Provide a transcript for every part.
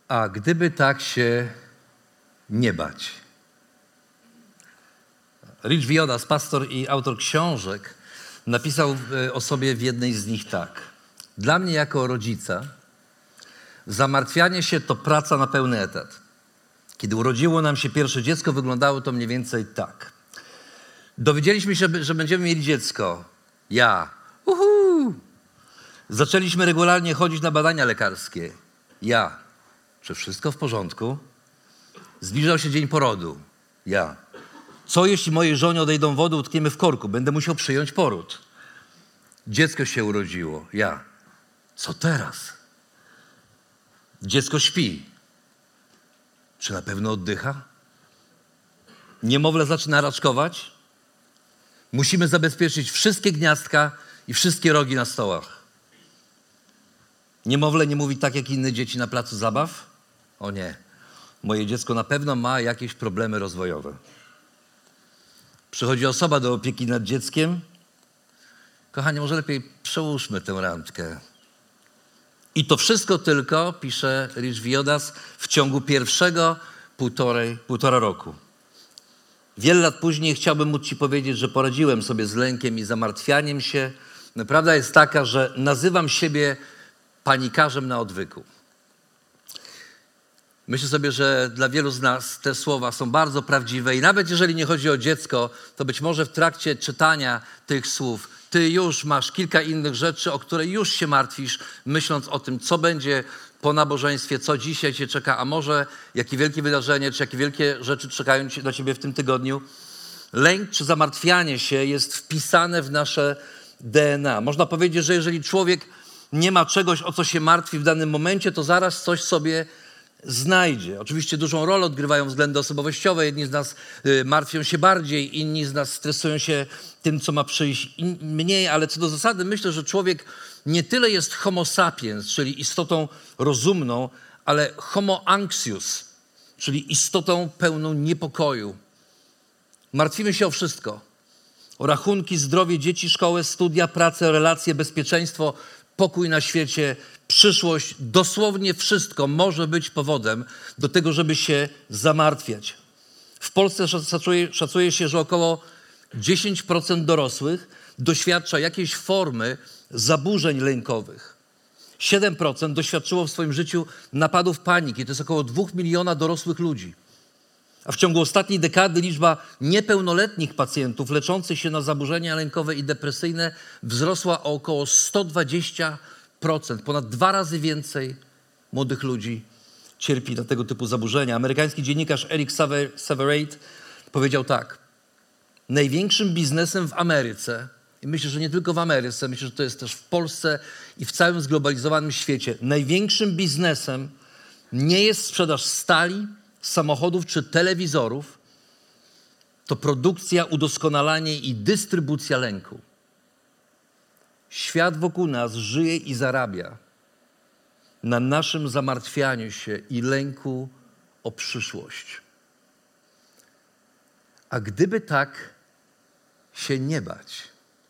A gdyby tak się nie bać. Rich Villodas, pastor i autor książek, napisał o sobie w jednej z nich tak. Dla mnie jako rodzica zamartwianie się to praca na pełny etat. Kiedy urodziło nam się pierwsze dziecko, wyglądało to mniej więcej tak. Dowiedzieliśmy się, że będziemy mieli dziecko. Ja. Zaczęliśmy regularnie chodzić na badania lekarskie. Ja. Czy wszystko w porządku? Zbliżał się dzień porodu. Ja. Co jeśli mojej żonie odejdą wody, utkniemy w korku? Będę musiał przyjąć poród. Dziecko się urodziło. Ja. Co teraz? Dziecko śpi. Czy na pewno oddycha? Niemowlę zaczyna raczkować? Musimy zabezpieczyć wszystkie gniazdka i wszystkie rogi na stołach. Niemowlę nie mówi tak jak inne dzieci na placu zabaw? O nie. Moje dziecko na pewno ma jakieś problemy rozwojowe. Przychodzi osoba do opieki nad dzieckiem. Kochanie, może lepiej przełóżmy tę randkę. I to wszystko tylko, pisze Rich Villodas, w ciągu pierwszego półtora roku. Wiele lat później chciałbym móc ci powiedzieć, że poradziłem sobie z lękiem i zamartwianiem się. No, prawda jest taka, że nazywam siebie panikarzem na odwyku. Myślę sobie, że dla wielu z nas te słowa są bardzo prawdziwe i nawet jeżeli nie chodzi o dziecko, to być może w trakcie czytania tych słów ty już masz kilka innych rzeczy, o które już się martwisz, myśląc o tym, co będzie po nabożeństwie, co dzisiaj cię czeka, a może jakie wielkie wydarzenie, czy jakie wielkie rzeczy czekają na ciebie w tym tygodniu. Lęk czy zamartwianie się jest wpisane w nasze DNA. Można powiedzieć, że jeżeli człowiek nie ma czegoś, o co się martwi w danym momencie, to zaraz coś sobie znajdzie. Oczywiście dużą rolę odgrywają względy osobowościowe. Jedni z nas martwią się bardziej, inni z nas stresują się tym, co ma przyjść mniej, ale co do zasady myślę, że człowiek nie tyle jest homo sapiens, czyli istotą rozumną, ale homo anxious, czyli istotą pełną niepokoju. Martwimy się o wszystko. O rachunki, zdrowie dzieci, szkołę, studia, pracę, relacje, bezpieczeństwo, pokój na świecie, przyszłość. Dosłownie wszystko może być powodem do tego, żeby się zamartwiać. W Polsce szacuje się, że około 10% dorosłych doświadcza jakiejś formy zaburzeń lękowych. 7% doświadczyło w swoim życiu napadów paniki. To jest około 2 miliona dorosłych ludzi. A w ciągu ostatniej dekady liczba niepełnoletnich pacjentów leczących się na zaburzenia lękowe i depresyjne wzrosła o około 120%. Ponad 2 razy więcej młodych ludzi cierpi na tego typu zaburzenia. Amerykański dziennikarz Eric Sevareid powiedział tak. Największym biznesem w Ameryce, i myślę, że nie tylko w Ameryce, myślę, że to jest też w Polsce i w całym zglobalizowanym świecie, największym biznesem nie jest sprzedaż stali, samochodów czy telewizorów, to produkcja, udoskonalanie i dystrybucja lęku. Świat wokół nas żyje i zarabia na naszym zamartwianiu się i lęku o przyszłość. A gdyby tak się nie bać,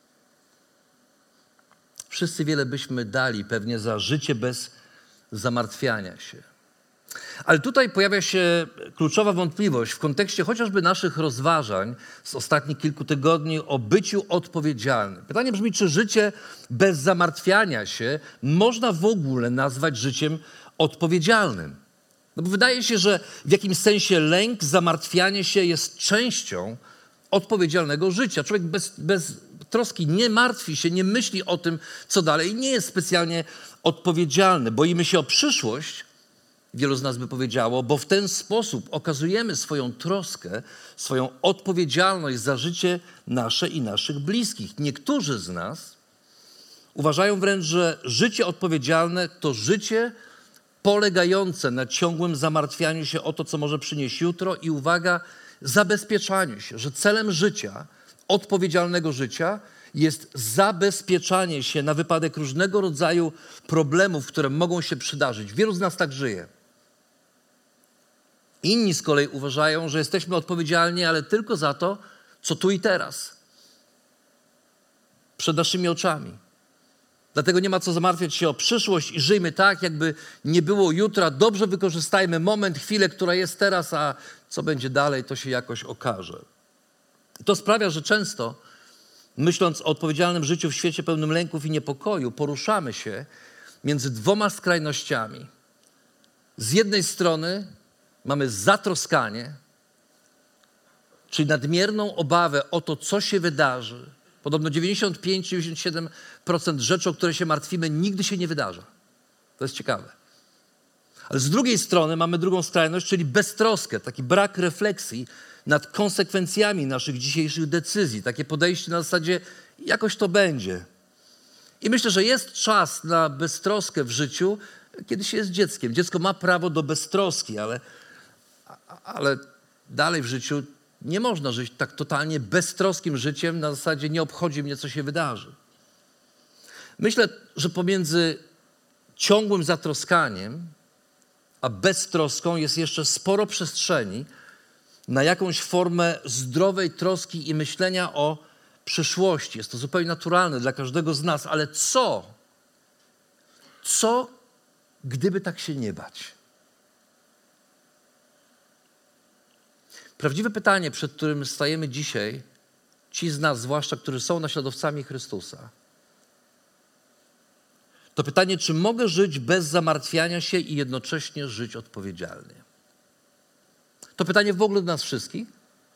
wszyscy wiele byśmy dali pewnie za życie bez zamartwiania się. Ale tutaj pojawia się kluczowa wątpliwość w kontekście chociażby naszych rozważań z ostatnich kilku tygodni o byciu odpowiedzialnym. Pytanie brzmi, czy życie bez zamartwiania się można w ogóle nazwać życiem odpowiedzialnym? No bo wydaje się, że w jakimś sensie lęk, zamartwianie się jest częścią odpowiedzialnego życia. Człowiek bez troski nie martwi się, nie myśli o tym, co dalej, nie jest specjalnie odpowiedzialny. Boimy się o przyszłość, wielu z nas by powiedziało, bo w ten sposób okazujemy swoją troskę, swoją odpowiedzialność za życie nasze i naszych bliskich. Niektórzy z nas uważają wręcz, że życie odpowiedzialne to życie polegające na ciągłym zamartwianiu się o to, co może przynieść jutro i uwaga, zabezpieczaniu się, że celem życia, odpowiedzialnego życia jest zabezpieczanie się na wypadek różnego rodzaju problemów, które mogą się przydarzyć. Wielu z nas tak żyje. Inni z kolei uważają, że jesteśmy odpowiedzialni, ale tylko za to, co tu i teraz. Przed naszymi oczami. Dlatego nie ma co zamartwiać się o przyszłość i żyjmy tak, jakby nie było jutra. Dobrze wykorzystajmy moment, chwilę, która jest teraz, a co będzie dalej, to się jakoś okaże. I to sprawia, że często, myśląc o odpowiedzialnym życiu w świecie pełnym lęków i niepokoju, poruszamy się między dwoma skrajnościami. Z jednej strony mamy zatroskanie, czyli nadmierną obawę o to, co się wydarzy. Podobno 95-97% rzeczy, o które się martwimy, nigdy się nie wydarza. To jest ciekawe. Ale z drugiej strony mamy drugą skrajność, czyli beztroskę, taki brak refleksji nad konsekwencjami naszych dzisiejszych decyzji. Takie podejście na zasadzie, jakoś to będzie. I myślę, że jest czas na beztroskę w życiu, kiedy się jest dzieckiem. Dziecko ma prawo do beztroski, ale dalej w życiu nie można żyć tak totalnie beztroskim życiem na zasadzie nie obchodzi mnie, co się wydarzy. Myślę, że pomiędzy ciągłym zatroskaniem a beztroską jest jeszcze sporo przestrzeni na jakąś formę zdrowej troski i myślenia o przyszłości. Jest to zupełnie naturalne dla każdego z nas, ale co, gdyby tak się nie bać? Prawdziwe pytanie, przed którym stajemy dzisiaj, ci z nas zwłaszcza, którzy są naśladowcami Chrystusa, to pytanie, czy mogę żyć bez zamartwiania się i jednocześnie żyć odpowiedzialnie? To pytanie w ogóle do nas wszystkich.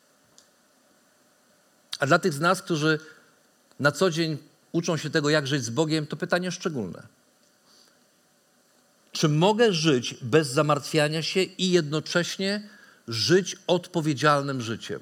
A dla tych z nas, którzy na co dzień uczą się tego, jak żyć z Bogiem, to pytanie szczególne. Czy mogę żyć bez zamartwiania się i jednocześnie żyć odpowiedzialnym życiem?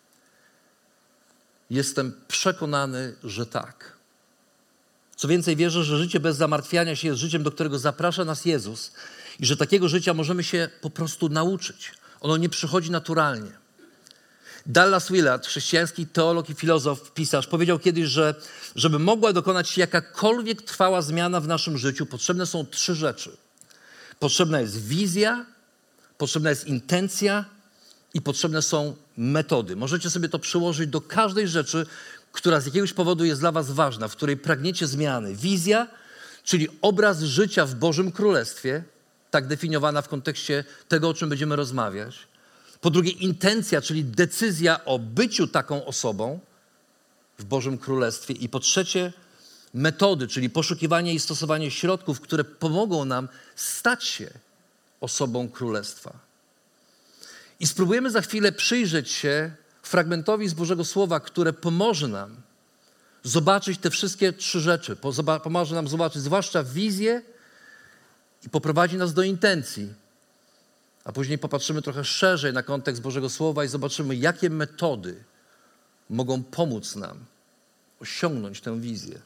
Jestem przekonany, że tak. Co więcej, wierzę, że życie bez zamartwiania się jest życiem, do którego zaprasza nas Jezus i że takiego życia możemy się po prostu nauczyć. Ono nie przychodzi naturalnie. Dallas Willard, chrześcijański teolog i filozof, pisarz, powiedział kiedyś, że żeby mogła dokonać się jakakolwiek trwała zmiana w naszym życiu, potrzebne są 3 rzeczy. Potrzebna jest wizja, potrzebna jest intencja i potrzebne są metody. Możecie sobie to przyłożyć do każdej rzeczy, która z jakiegoś powodu jest dla was ważna, w której pragniecie zmiany. Wizja, czyli obraz życia w Bożym Królestwie, tak definiowana w kontekście tego, o czym będziemy rozmawiać. Po drugie, intencja, czyli decyzja o byciu taką osobą w Bożym Królestwie. I po trzecie, metody, czyli poszukiwanie i stosowanie środków, które pomogą nam stać się osobą Królestwa. I spróbujemy za chwilę przyjrzeć się fragmentowi z Bożego Słowa, które pomoże nam zobaczyć te wszystkie 3 rzeczy. Pomoże nam zobaczyć zwłaszcza wizję i poprowadzi nas do intencji. A później popatrzymy trochę szerzej na kontekst Bożego Słowa i zobaczymy, jakie metody mogą pomóc nam osiągnąć tę wizję.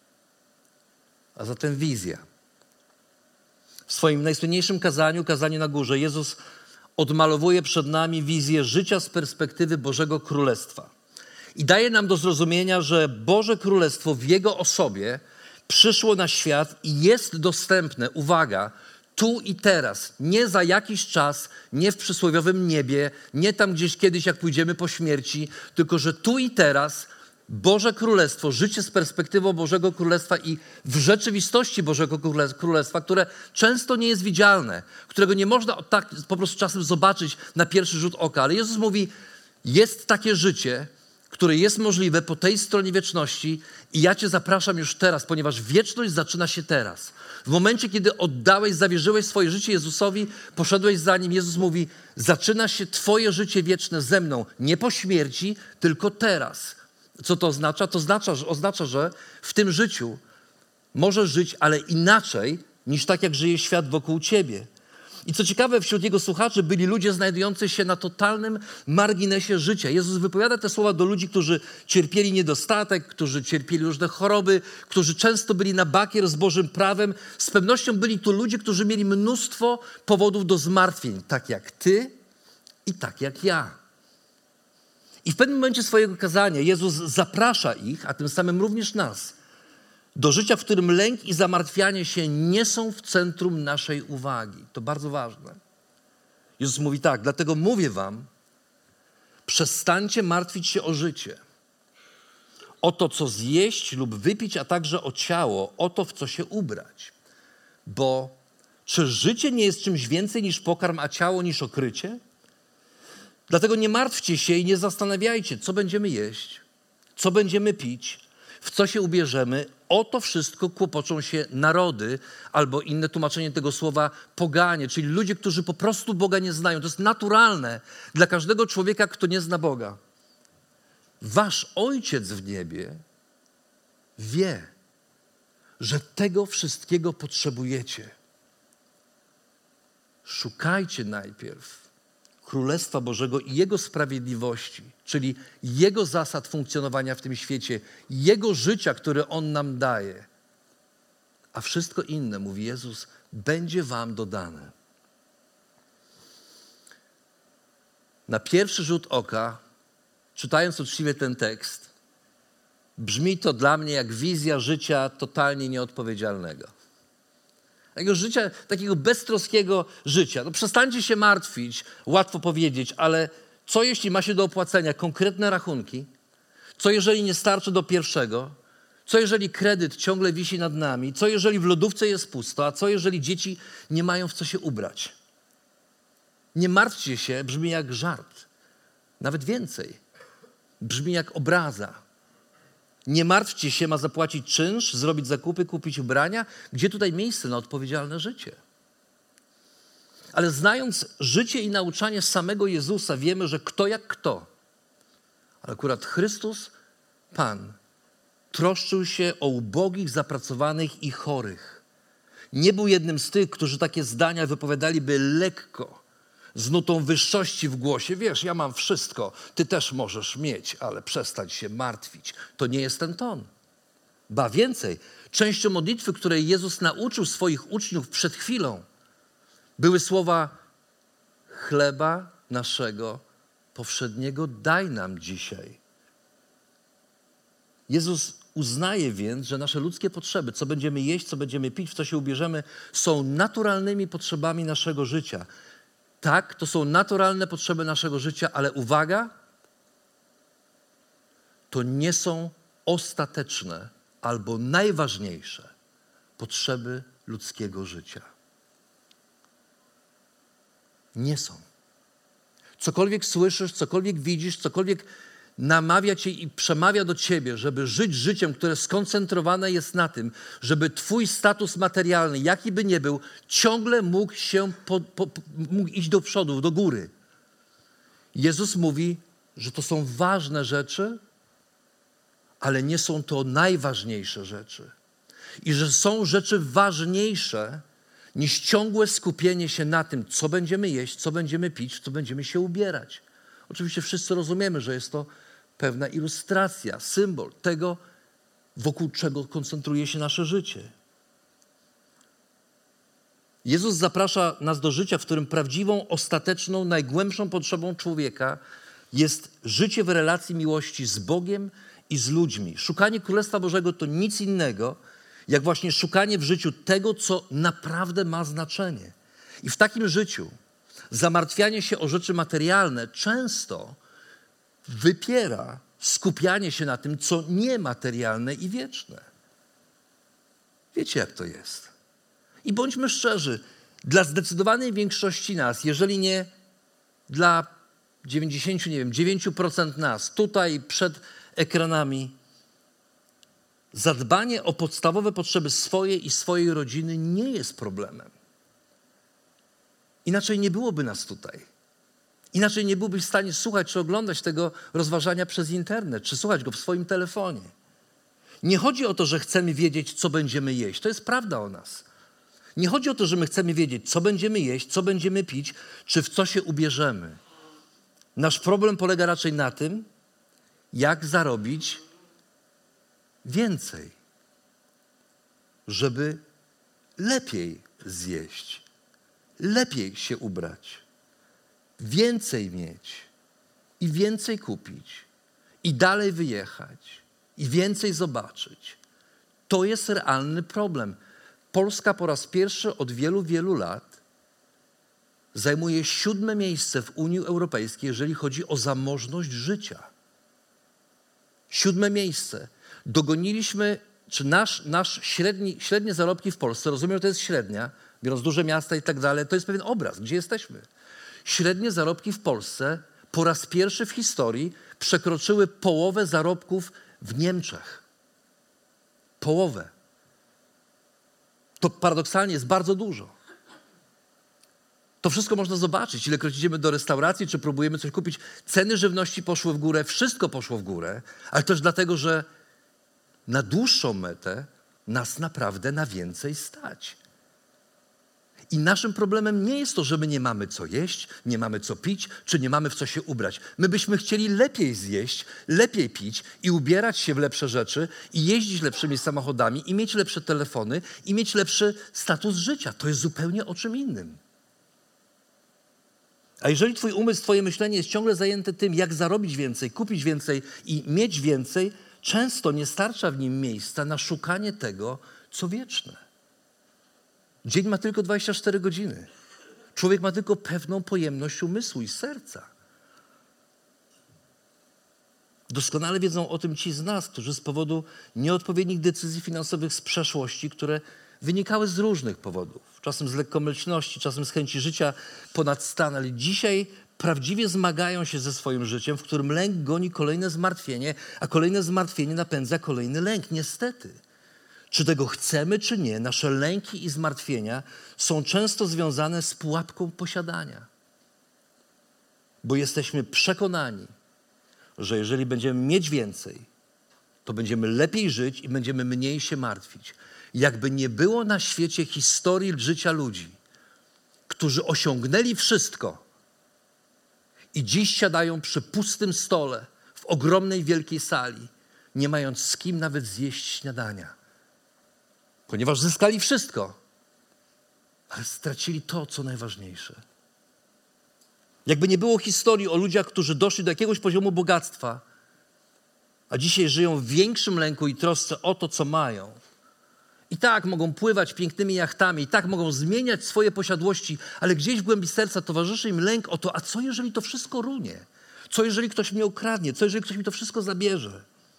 A zatem wizja. W swoim najsłynniejszym kazaniu na górze, Jezus odmalowuje przed nami wizję życia z perspektywy Bożego Królestwa. I daje nam do zrozumienia, że Boże Królestwo w Jego osobie przyszło na świat i jest dostępne, uwaga, tu i teraz, nie za jakiś czas, nie w przysłowiowym niebie, nie tam gdzieś kiedyś, jak pójdziemy po śmierci, tylko że tu i teraz Boże Królestwo, życie z perspektywą Bożego Królestwa i w rzeczywistości Bożego Królestwa, które często nie jest widzialne, którego nie można tak po prostu czasem zobaczyć na pierwszy rzut oka. Ale Jezus mówi, jest takie życie, które jest możliwe po tej stronie wieczności i ja cię zapraszam już teraz, ponieważ wieczność zaczyna się teraz. W momencie, kiedy oddałeś, zawierzyłeś swoje życie Jezusowi, poszedłeś za Nim, Jezus mówi, zaczyna się twoje życie wieczne ze mną, nie po śmierci, tylko teraz. Co to oznacza? To oznacza, że w tym życiu możesz żyć, ale inaczej niż tak, jak żyje świat wokół ciebie. I co ciekawe, wśród Jego słuchaczy byli ludzie znajdujący się na totalnym marginesie życia. Jezus wypowiada te słowa do ludzi, którzy cierpieli niedostatek, którzy cierpieli różne choroby, którzy często byli na bakier z Bożym prawem. Z pewnością byli to ludzie, którzy mieli mnóstwo powodów do zmartwień, tak jak ty i tak jak ja. I w pewnym momencie swojego kazania Jezus zaprasza ich, a tym samym również nas, do życia, w którym lęk i zamartwianie się nie są w centrum naszej uwagi. To bardzo ważne. Jezus mówi tak, dlatego mówię wam, przestańcie martwić się o życie, o to, co zjeść lub wypić, a także o ciało, o to, w co się ubrać. Bo czy życie nie jest czymś więcej niż pokarm, a ciało niż okrycie? Dlatego nie martwcie się i nie zastanawiajcie, co będziemy jeść, co będziemy pić, w co się ubierzemy. O to wszystko kłopoczą się narody, albo inne tłumaczenie tego słowa poganie, czyli ludzie, którzy po prostu Boga nie znają. To jest naturalne dla każdego człowieka, kto nie zna Boga. Wasz Ojciec w niebie wie, że tego wszystkiego potrzebujecie. Szukajcie najpierw Królestwa Bożego i Jego sprawiedliwości, czyli Jego zasad funkcjonowania w tym świecie, Jego życia, które On nam daje. A wszystko inne, mówi Jezus, będzie wam dodane. Na pierwszy rzut oka, czytając uczciwie ten tekst, brzmi to dla mnie jak wizja życia totalnie nieodpowiedzialnego. Takiego życia, takiego beztroskiego życia. No przestańcie się martwić, łatwo powiedzieć, ale co jeśli ma się do opłacenia konkretne rachunki? Co jeżeli nie starczy do pierwszego? Co jeżeli kredyt ciągle wisi nad nami? Co jeżeli w lodówce jest pusto? A co jeżeli dzieci nie mają w co się ubrać? Nie martwcie się, brzmi jak żart. Nawet więcej. Brzmi jak obraza. Nie martwcie się, ma zapłacić czynsz, zrobić zakupy, kupić ubrania. Gdzie tutaj miejsce na odpowiedzialne życie? Ale znając życie i nauczanie samego Jezusa, wiemy, że kto jak kto. Ale akurat Chrystus, Pan, troszczył się o ubogich, zapracowanych i chorych. Nie był jednym z tych, którzy takie zdania wypowiadaliby lekko, z nutą wyższości w głosie. Wiesz, ja mam wszystko, ty też możesz mieć, ale przestań się martwić. To nie jest ten ton. Ba więcej, częścią modlitwy, której Jezus nauczył swoich uczniów przed chwilą, były słowa: chleba naszego powszedniego daj nam dzisiaj. Jezus uznaje więc, że nasze ludzkie potrzeby, co będziemy jeść, co będziemy pić, w co się ubierzemy, są naturalnymi potrzebami naszego życia. Tak, to są naturalne potrzeby naszego życia, ale uwaga, to nie są ostateczne albo najważniejsze potrzeby ludzkiego życia. Nie są. Cokolwiek słyszysz, cokolwiek widzisz, cokolwiek namawia cię i przemawia do ciebie, żeby żyć życiem, które skoncentrowane jest na tym, żeby twój status materialny, jaki by nie był, ciągle mógł iść do przodu, do góry. Jezus mówi, że to są ważne rzeczy, ale nie są to najważniejsze rzeczy. I że są rzeczy ważniejsze niż ciągłe skupienie się na tym, co będziemy jeść, co będziemy pić, w co będziemy się ubierać. Oczywiście wszyscy rozumiemy, że jest to pewna ilustracja, symbol tego, wokół czego koncentruje się nasze życie. Jezus zaprasza nas do życia, w którym prawdziwą, ostateczną, najgłębszą potrzebą człowieka jest życie w relacji miłości z Bogiem i z ludźmi. Szukanie Królestwa Bożego to nic innego, jak właśnie szukanie w życiu tego, co naprawdę ma znaczenie. I w takim życiu zamartwianie się o rzeczy materialne często wypiera skupianie się na tym, co niematerialne i wieczne. Wiecie, jak to jest. I bądźmy szczerzy, dla zdecydowanej większości nas, jeżeli nie dla 9% nas, tutaj przed ekranami, zadbanie o podstawowe potrzeby swoje i swojej rodziny nie jest problemem. Inaczej nie byłoby nas tutaj. Inaczej nie byłbyś w stanie słuchać czy oglądać tego rozważania przez internet, czy słuchać go w swoim telefonie. Nie chodzi o to, że chcemy wiedzieć, co będziemy jeść. To jest prawda o nas. Nie chodzi o to, że my chcemy wiedzieć, co będziemy jeść, co będziemy pić, czy w co się ubierzemy. Nasz problem polega raczej na tym, jak zarobić więcej, żeby lepiej zjeść, lepiej się ubrać, więcej mieć i więcej kupić i dalej wyjechać i więcej zobaczyć. To jest realny problem. Polska po raz pierwszy od wielu, wielu lat zajmuje 7. miejsce w Unii Europejskiej, jeżeli chodzi o zamożność życia. 7. miejsce. Dogoniliśmy, czy nasz średnie zarobki w Polsce, rozumiem, że to jest średnia, biorąc duże miasta i tak dalej, to jest pewien obraz, gdzie jesteśmy. Średnie zarobki w Polsce po raz pierwszy w historii przekroczyły połowę zarobków w Niemczech. Połowę. To paradoksalnie jest bardzo dużo. To wszystko można zobaczyć, ilekroć idziemy do restauracji, czy próbujemy coś kupić. Ceny żywności poszły w górę, wszystko poszło w górę, ale też dlatego, że na dłuższą metę nas naprawdę na więcej stać. I naszym problemem nie jest to, że my nie mamy co jeść, nie mamy co pić, czy nie mamy w co się ubrać. My byśmy chcieli lepiej zjeść, lepiej pić i ubierać się w lepsze rzeczy i jeździć lepszymi samochodami i mieć lepsze telefony i mieć lepszy status życia. To jest zupełnie o czym innym. A jeżeli twój umysł, twoje myślenie jest ciągle zajęte tym, jak zarobić więcej, kupić więcej i mieć więcej, często nie starcza w nim miejsca na szukanie tego, co wieczne. Dzień ma tylko 24 godziny. Człowiek ma tylko pewną pojemność umysłu i serca. Doskonale wiedzą o tym ci z nas, którzy z powodu nieodpowiednich decyzji finansowych z przeszłości, które wynikały z różnych powodów, czasem z lekkomyślności, czasem z chęci życia ponad stan, ale dzisiaj prawdziwie zmagają się ze swoim życiem, w którym lęk goni kolejne zmartwienie, a kolejne zmartwienie napędza kolejny lęk. Niestety. Czy tego chcemy, czy nie, nasze lęki i zmartwienia są często związane z pułapką posiadania. Bo jesteśmy przekonani, że jeżeli będziemy mieć więcej, to będziemy lepiej żyć i będziemy mniej się martwić. Jakby nie było na świecie historii życia ludzi, którzy osiągnęli wszystko i dziś siadają przy pustym stole w ogromnej, wielkiej sali, nie mając z kim nawet zjeść śniadania. Ponieważ zyskali wszystko, ale stracili to, co najważniejsze. Jakby nie było historii o ludziach, którzy doszli do jakiegoś poziomu bogactwa, a dzisiaj żyją w większym lęku i trosce o to, co mają. I tak mogą pływać pięknymi jachtami, i tak mogą zmieniać swoje posiadłości, ale gdzieś w głębi serca towarzyszy im lęk o to, a co jeżeli to wszystko runie? Co jeżeli ktoś mnie ukradnie? Co jeżeli ktoś mi to wszystko zabierze?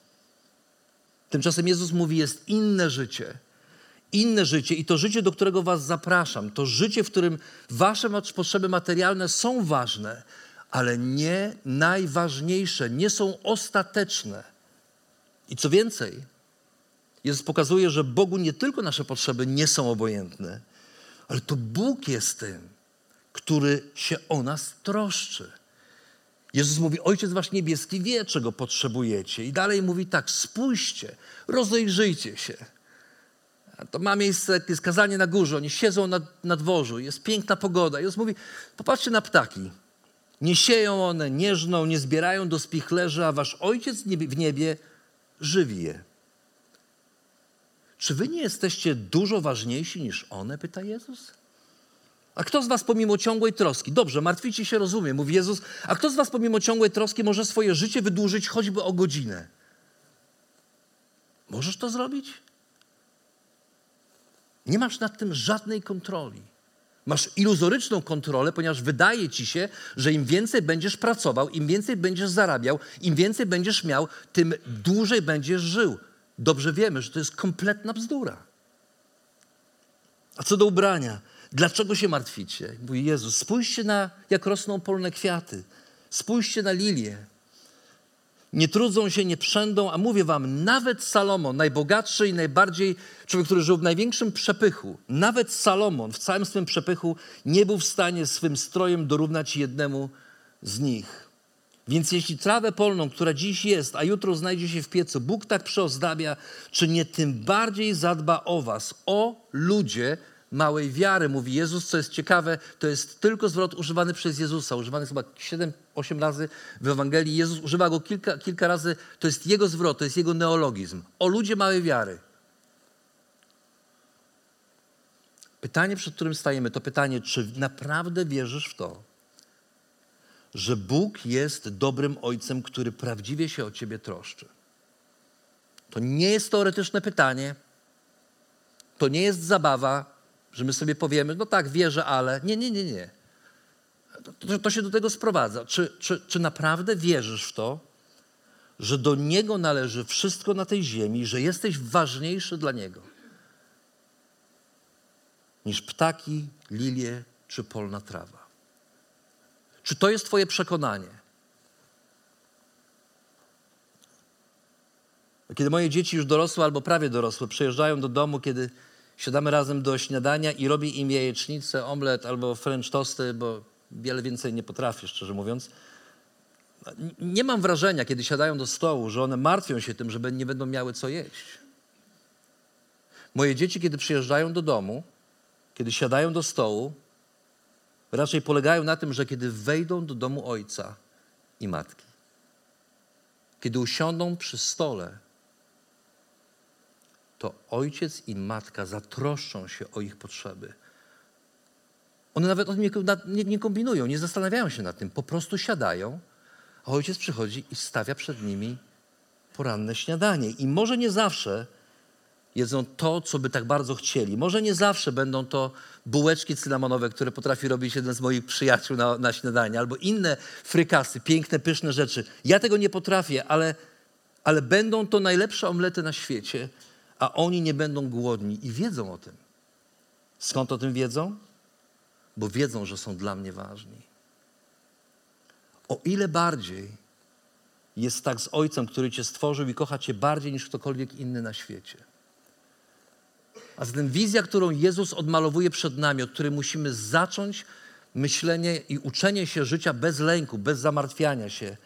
Tymczasem Jezus mówi, jest inne życie. Inne życie i to życie, do którego was zapraszam, to życie, w którym wasze potrzeby materialne są ważne, ale nie najważniejsze, nie są ostateczne. I co więcej, Jezus pokazuje, że Bogu nie tylko nasze potrzeby nie są obojętne, ale to Bóg jest tym, który się o nas troszczy. Jezus mówi, Ojciec wasz niebieski wie, czego potrzebujecie. I dalej mówi tak, spójrzcie, rozejrzyjcie się. To ma miejsce, jest kazanie na górze, oni siedzą na dworzu, jest piękna pogoda. Jezus mówi, popatrzcie na ptaki. Nie sieją one, nie żną, nie zbierają do spichlerzy, a wasz Ojciec w niebie żywi je. Czy wy nie jesteście dużo ważniejsi niż one, pyta Jezus? A kto z was pomimo ciągłej troski, dobrze, martwicie się, rozumiem, mówi Jezus, a kto z was pomimo ciągłej troski może swoje życie wydłużyć choćby o godzinę? Możesz to zrobić? Nie masz nad tym żadnej kontroli. Masz iluzoryczną kontrolę, ponieważ wydaje ci się, że im więcej będziesz pracował, im więcej będziesz zarabiał, im więcej będziesz miał, tym dłużej będziesz żył. Dobrze wiemy, że to jest kompletna bzdura. A co do ubrania, dlaczego się martwicie? Mówi Jezus, spójrzcie na, jak rosną polne kwiaty. Spójrzcie na lilie. Nie trudzą się, nie przędą, a mówię wam, nawet Salomon, najbogatszy i najbardziej, człowiek, który żył w największym przepychu, nawet Salomon w całym swym przepychu nie był w stanie swym strojem dorównać jednemu z nich. Więc jeśli trawę polną, która dziś jest, a jutro znajdzie się w piecu, Bóg tak przyozdabia, czy nie tym bardziej zadba o was, o ludzie małej wiary, mówi Jezus, co jest ciekawe, to jest tylko zwrot używany przez Jezusa, używany chyba 7-8 razy w Ewangelii. Jezus używa go kilka razy, to jest jego zwrot, to jest jego neologizm. O ludzie małej wiary. Pytanie, przed którym stajemy, to pytanie, czy naprawdę wierzysz w to, że Bóg jest dobrym Ojcem, który prawdziwie się o ciebie troszczy? To nie jest teoretyczne pytanie, to nie jest zabawa, że my sobie powiemy, no tak, wierzę, ale... Nie. To się do tego sprowadza. Czy naprawdę wierzysz w to, że do Niego należy wszystko na tej ziemi, że jesteś ważniejszy dla Niego niż ptaki, lilie czy polna trawa? Czy to jest Twoje przekonanie? Kiedy moje dzieci już dorosłe albo prawie dorosłe przyjeżdżają do domu, kiedy siadamy razem do śniadania i robię im jajecznicę, omlet albo french toasty, bo wiele więcej nie potrafię, szczerze mówiąc. Nie mam wrażenia, kiedy siadają do stołu, że one martwią się tym, że nie będą miały co jeść. Moje dzieci, kiedy przyjeżdżają do domu, kiedy siadają do stołu, raczej polegają na tym, że kiedy wejdą do domu ojca i matki, kiedy usiądą przy stole, to ojciec i matka zatroszczą się o ich potrzeby. One nawet o tym nie kombinują, nie zastanawiają się nad tym. Po prostu siadają, a ojciec przychodzi i stawia przed nimi poranne śniadanie. I może nie zawsze jedzą to, co by tak bardzo chcieli. Może nie zawsze będą to bułeczki cynamonowe, które potrafi robić jeden z moich przyjaciół na śniadanie, albo inne frykasy, piękne, pyszne rzeczy. Ja tego nie potrafię, ale będą to najlepsze omlety na świecie, a oni nie będą głodni i wiedzą o tym. Skąd o tym wiedzą? Bo wiedzą, że są dla mnie ważni. O ile bardziej jest tak z Ojcem, który Cię stworzył i kocha Cię bardziej niż ktokolwiek inny na świecie. A zatem wizja, którą Jezus odmalowuje przed nami, od której musimy zacząć myślenie i uczenie się życia bez lęku, bez zamartwiania się,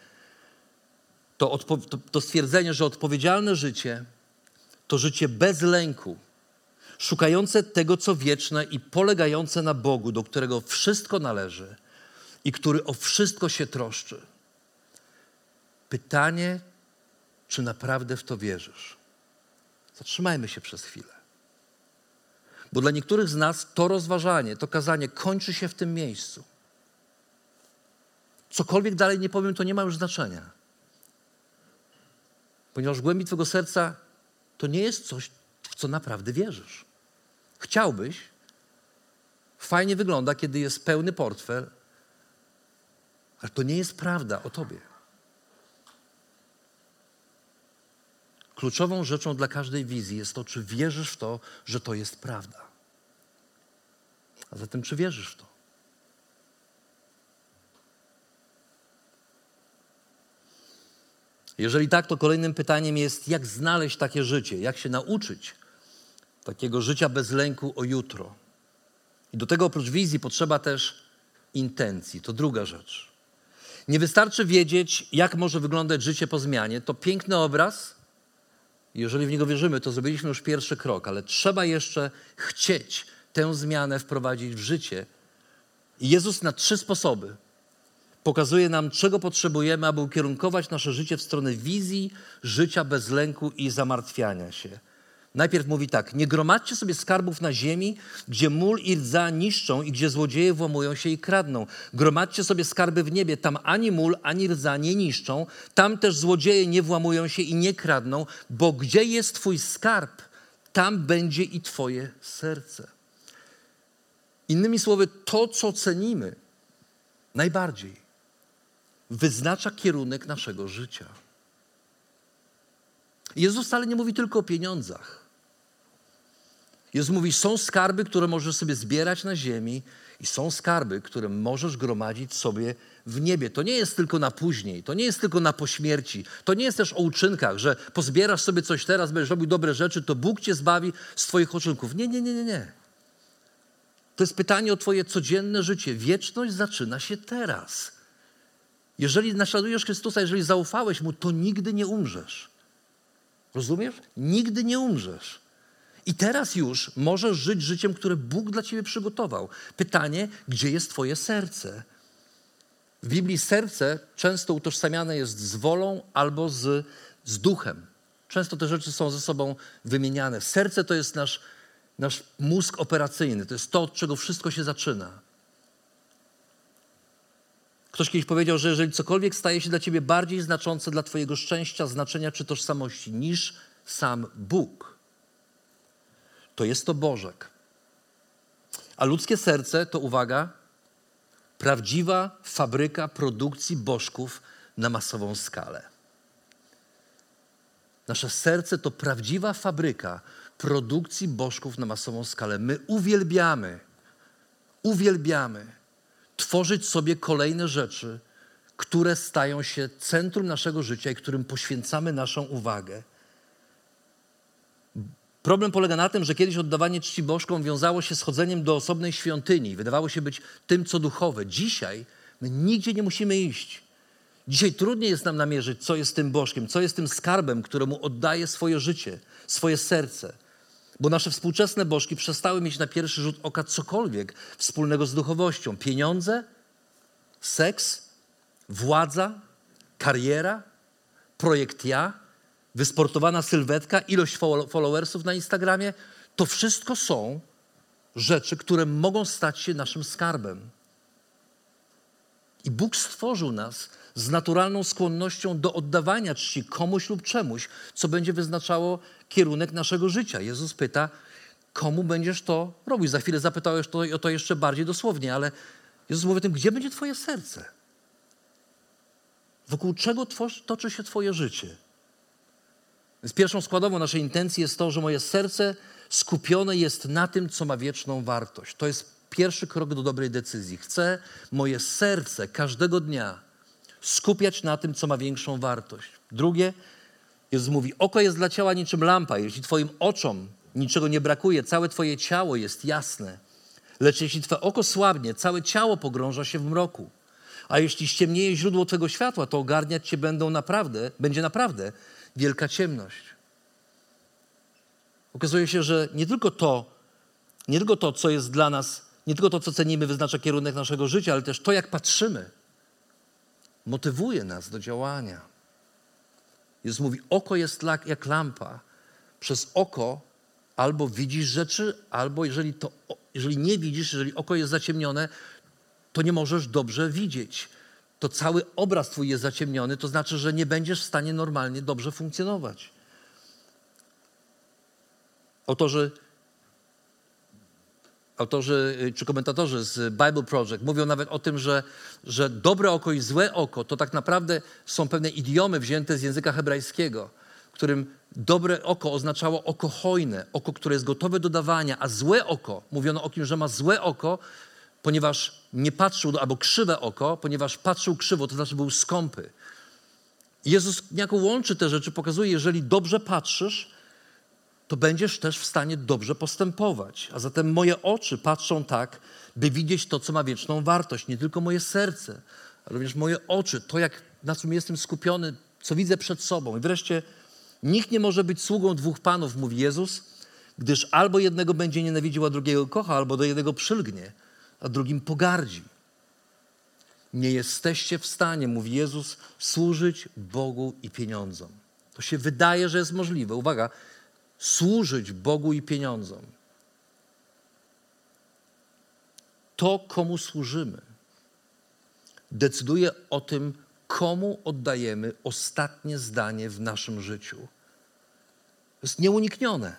to stwierdzenie, że odpowiedzialne życie to życie bez lęku, szukające tego, co wieczne i polegające na Bogu, do którego wszystko należy i który o wszystko się troszczy. Pytanie, czy naprawdę w to wierzysz? Zatrzymajmy się przez chwilę. Bo dla niektórych z nas to rozważanie, to kazanie kończy się w tym miejscu. Cokolwiek dalej nie powiem, to nie ma już znaczenia. Ponieważ w głębi Twojego serca to nie jest coś, w co naprawdę wierzysz. Chciałbyś, fajnie wygląda, kiedy jest pełny portfel, ale to nie jest prawda o Tobie. Kluczową rzeczą dla każdej wizji jest to, czy wierzysz w to, że to jest prawda. A zatem, czy wierzysz w to? Jeżeli tak, to kolejnym pytaniem jest, jak znaleźć takie życie, jak się nauczyć takiego życia bez lęku o jutro. I do tego oprócz wizji potrzeba też intencji. To druga rzecz. Nie wystarczy wiedzieć, jak może wyglądać życie po zmianie. To piękny obraz. Jeżeli w niego wierzymy, to zrobiliśmy już pierwszy krok, ale trzeba jeszcze chcieć tę zmianę wprowadzić w życie. I Jezus na 3 sposoby pokazuje nam, czego potrzebujemy, aby ukierunkować nasze życie w stronę wizji życia bez lęku i zamartwiania się. Najpierw mówi tak: nie gromadźcie sobie skarbów na ziemi, gdzie mól i rdza niszczą i gdzie złodzieje włamują się i kradną. Gromadźcie sobie skarby w niebie, tam ani mól, ani rdza nie niszczą, tam też złodzieje nie włamują się i nie kradną, bo gdzie jest Twój skarb, tam będzie i Twoje serce. Innymi słowy, to, co cenimy najbardziej, wyznacza kierunek naszego życia. Jezus wcale nie mówi tylko o pieniądzach. Jezus mówi, są skarby, które możesz sobie zbierać na ziemi i są skarby, które możesz gromadzić sobie w niebie. To nie jest tylko na później, to nie jest tylko na pośmierci, to nie jest też o uczynkach, że pozbierasz sobie coś teraz, będziesz robił dobre rzeczy, to Bóg cię zbawi z twoich uczynków. Nie. To jest pytanie o twoje codzienne życie. Wieczność zaczyna się teraz. Jeżeli naśladujesz Chrystusa, jeżeli zaufałeś Mu, to nigdy nie umrzesz. Rozumiesz? Nigdy nie umrzesz. I teraz już możesz żyć życiem, które Bóg dla ciebie przygotował. Pytanie, gdzie jest twoje serce? W Biblii serce często utożsamiane jest z wolą albo z duchem. Często te rzeczy są ze sobą wymieniane. Serce to jest nasz mózg operacyjny. To jest to, od czego wszystko się zaczyna. Ktoś kiedyś powiedział, że jeżeli cokolwiek staje się dla ciebie bardziej znaczące dla twojego szczęścia, znaczenia czy tożsamości niż sam Bóg, to jest to Bożek. A ludzkie serce to, uwaga, prawdziwa fabryka produkcji bożków na masową skalę. Nasze serce to prawdziwa fabryka produkcji bożków na masową skalę. My uwielbiamy tworzyć sobie kolejne rzeczy, które stają się centrum naszego życia i którym poświęcamy naszą uwagę. Problem polega na tym, że kiedyś oddawanie czci bożkom wiązało się z chodzeniem do osobnej świątyni. Wydawało się być tym, co duchowe. Dzisiaj my nigdzie nie musimy iść. Dzisiaj trudniej jest nam namierzyć, co jest tym bożkiem, co jest tym skarbem, któremu oddaje swoje życie, swoje serce. Bo nasze współczesne bożki przestały mieć na pierwszy rzut oka cokolwiek wspólnego z duchowością. Pieniądze, seks, władza, kariera, projekt ja, wysportowana sylwetka, ilość followersów na Instagramie. To wszystko są rzeczy, które mogą stać się naszym skarbem. I Bóg stworzył nas z naturalną skłonnością do oddawania czci komuś lub czemuś, co będzie wyznaczało kierunek naszego życia. Jezus pyta, komu będziesz to robił? Za chwilę zapytałeś o to jeszcze bardziej dosłownie, ale Jezus mówi o tym, gdzie będzie twoje serce? Wokół czego toczy się twoje życie? Więc pierwszą składową naszej intencji jest to, że moje serce skupione jest na tym, co ma wieczną wartość. To jest pierwszy krok do dobrej decyzji. Chcę moje serce każdego dnia skupiać na tym, co ma większą wartość. Drugie, Jezus mówi, oko jest dla ciała niczym lampa. Jeśli twoim oczom niczego nie brakuje, całe twoje ciało jest jasne. Lecz jeśli twoje oko słabnie, całe ciało pogrąża się w mroku. A jeśli ściemnieje źródło twego światła, to ogarniać cię będzie naprawdę wielka ciemność. Okazuje się, że nie tylko to, co jest dla nas, nie tylko to, co cenimy, wyznacza kierunek naszego życia, ale też to, jak patrzymy, motywuje nas do działania. Jezus mówi, oko jest jak lampa. Przez oko albo widzisz rzeczy, albo jeżeli nie widzisz, jeżeli oko jest zaciemnione, to nie możesz dobrze widzieć. To cały obraz twój jest zaciemniony, to znaczy, że nie będziesz w stanie normalnie dobrze funkcjonować. Autorzy czy komentatorzy z Bible Project mówią nawet o tym, że dobre oko i złe oko to tak naprawdę są pewne idiomy wzięte z języka hebrajskiego, w którym dobre oko oznaczało oko hojne, oko, które jest gotowe do dawania, a złe oko, mówiono o kim, że ma złe oko, ponieważ nie patrzył, albo krzywe oko, ponieważ patrzył krzywo, to znaczy był skąpy. Jezus niejako łączy te rzeczy, pokazuje, jeżeli dobrze patrzysz, to będziesz też w stanie dobrze postępować. A zatem moje oczy patrzą tak, by widzieć to, co ma wieczną wartość. Nie tylko moje serce, ale również moje oczy, to na czym jestem skupiony, co widzę przed sobą. I wreszcie nikt nie może być sługą dwóch panów, mówi Jezus, gdyż albo jednego będzie nienawidził, a drugiego kocha, albo do jednego przylgnie, a drugim pogardzi. Nie jesteście w stanie, mówi Jezus, służyć Bogu i pieniądzom. To się wydaje, że jest możliwe. Uwaga, służyć Bogu i pieniądzom. To, komu służymy, decyduje o tym, komu oddajemy ostatnie zdanie w naszym życiu. To jest nieuniknione.